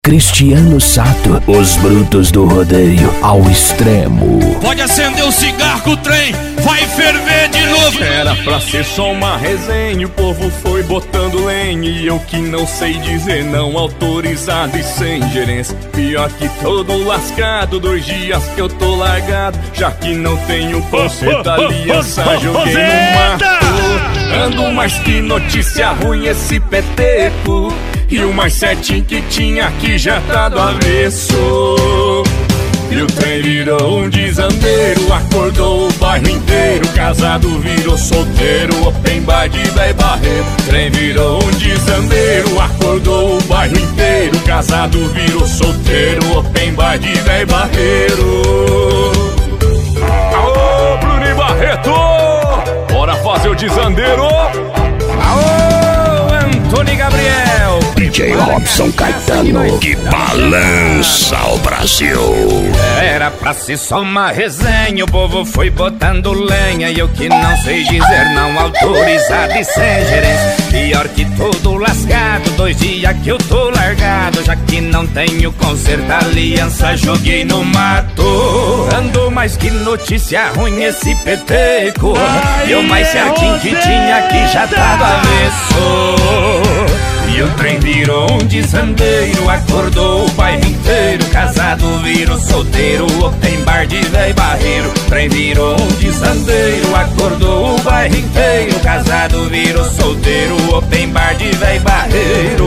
Cristiano Sato, os brutos do rodeio ao extremo. Pode acender o cigarro que o trem vai ferver de novo. Era pra ser só uma resenha, o povo foi botando lenha e eu que não sei dizer não, autorizado e sem gerência. Pior que todo lascado, 2 dias que eu tô largado, já que não tenho conserto, aliança joguei no mato. Ando mais que notícia ruim esse peteco, e o mais certinho que tinha aqui já tá do avesso. E o trem virou um desandeiro, acordou o bairro inteiro, casado virou solteiro, open bar de véi barreiro. Trem virou um desandeiro, acordou o bairro inteiro, casado virou solteiro, open bar de véi barreiro. Aô, Bruno Barreto, bora fazer o desandeiro. Aô, Antônio Gabriel, DJ Robson Caetano, que balança o Brasil. Era pra ser só uma resenha, o povo foi botando lenha, e eu que não sei dizer não, autorizado e sem gerência. Pior que todo lascado, 2 dias que eu tô largado, já que não tenho conserto, aliança joguei no mato. Ando mais que notícia ruim esse peteco, e o mais certinho que tinha aqui já tá do avesso. E o trem virou um desandeiro, acordou o bairro inteiro, casado virou solteiro, open bar de véi barreiro. Trem virou um desandeiro, acordou o bairro inteiro, casado virou solteiro, open bar de véi barreiro.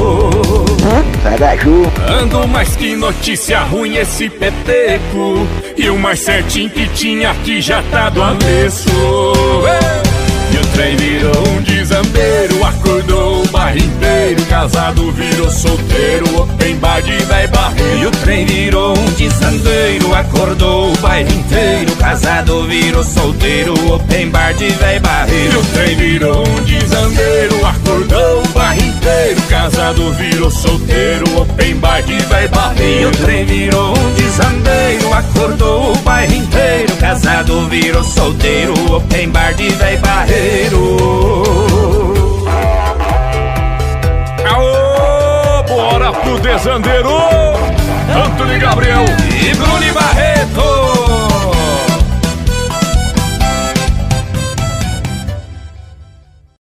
Ando mais que notícia ruim esse peteco, e o mais certinho que tinha aqui já tá do avesso. E o trem virou um desambeiro, acordou o bairro inteiro, casado virou solteiro, open bar de véi barreiro. E o trem virou um desandeiro, acordou o bairro inteiro, casado virou solteiro, open bar de véi barreiro. E o trem virou um desandeiro, acordou o bairro inteiro, casado virou solteiro, open bar de véi barreiro. E o trem virou um desandeiro, acordou o bairro inteiro, casado virou solteiro, open bar de véi barreiro. Aô, bora pro desandeiro, Antônio Gabriel e Bruno Barreto.